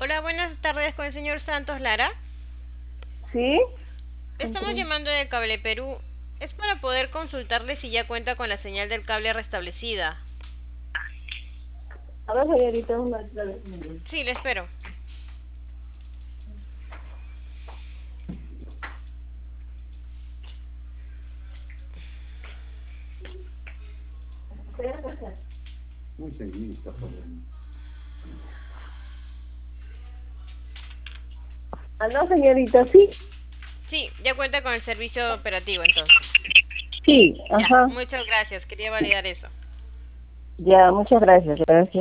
Hola, buenas tardes con el señor Santos Lara. ¿Sí? Estamos llamando de Cable Perú. Es para poder consultarle si ya cuenta con la señal del cable restablecida. A ver, señorita, una vez. Sí, le espero. Muy seguido está pasando. ¿Aló, señorita? Sí. Sí, ya cuenta con el servicio operativo entonces. Sí, Ya, ajá. muchas gracias. Quería validar eso. Ya, muchas gracias. Gracias.